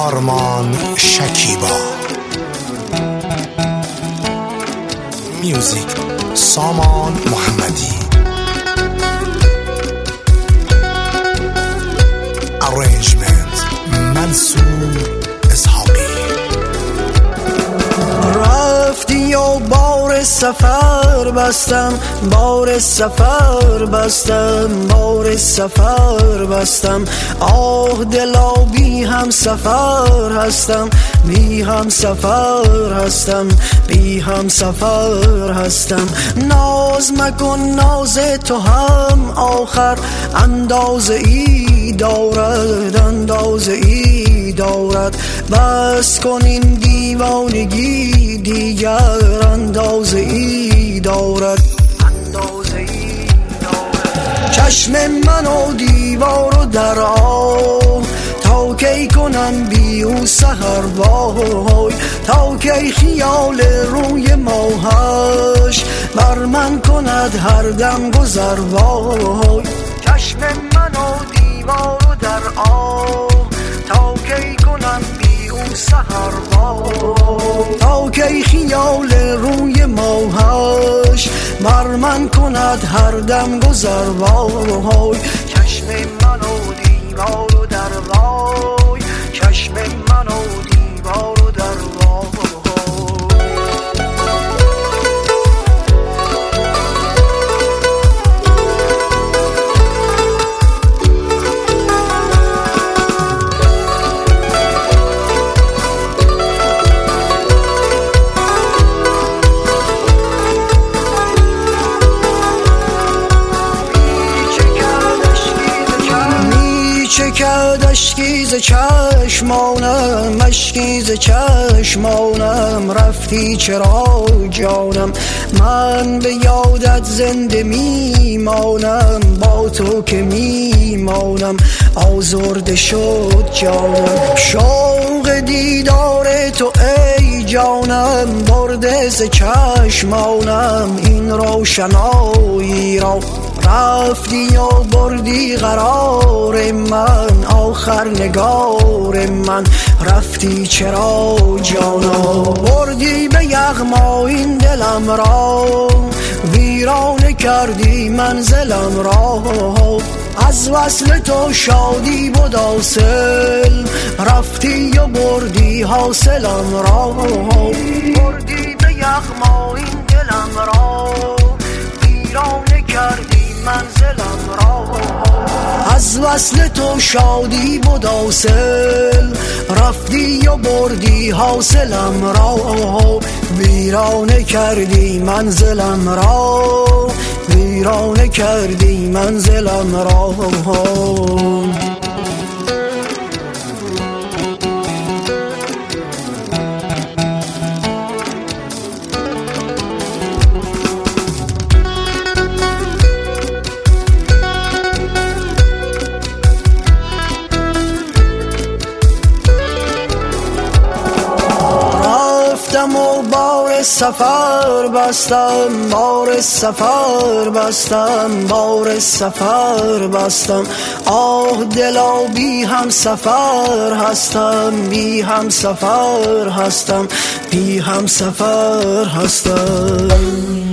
آرمان شکیبا. میوزیک سامان محمدی. ارنجمنت منصور اسحاقی. رفتی و بار سفر بستم، بار سفر بستم، بار سفر بستم. آه دلا بی هم سفر هستم، بی هم سفر هستم، بی هم سفر هستم. ناز مکن ناز تو هم آخر اندازه ای دارد، اندازه ای دارد. بس کن این دیوانگی دیگر اندازه ای دارد، اندازه ای دارد. چشم من و دیوار و در آه تا کی کنم بی او سحر وای، تا کی خیال روی ماهش بر من کند هر دم گذر وای. چشم من و دیوار و در آه تا کی کنم بی او سحر وای، تا کی خیال روی ماهش بر من کند هر دم گذر وای. چشم من و دیوار و در وای، چشم من و دیوار و در وای. چکد اشکی ز چشمانم، اشکی ز چشمانم. رفتی چرا جانم، من به یادت زنده میمانم. با تو که میمانم آزرده شد جانم. شوق دیدار تو ای جانم برده ز چشمانم. این روشنایی را رفتی و بردی قرار من، آخر نگار من. رفتی چرا جانا، بردی به یغما این دلم را، ویرانه کردی منزلم را. از وصل تو شادی بود حاصل، رفتی و بردی حاصلم را. بردی به یغما این دلم را، ویرانه کردی منزلم را. از وصل تو شادی بود حاصل، رفتی و بردی حاصلم را. ویرانه کردی منزلم را، ویرانه کردی منزلم را. و بار سفر بستم، بار سفر بستم، بار سفر بستم. آه دلا بی هم سفر هستم، بی هم سفر هستم، بی هم سفر هستم.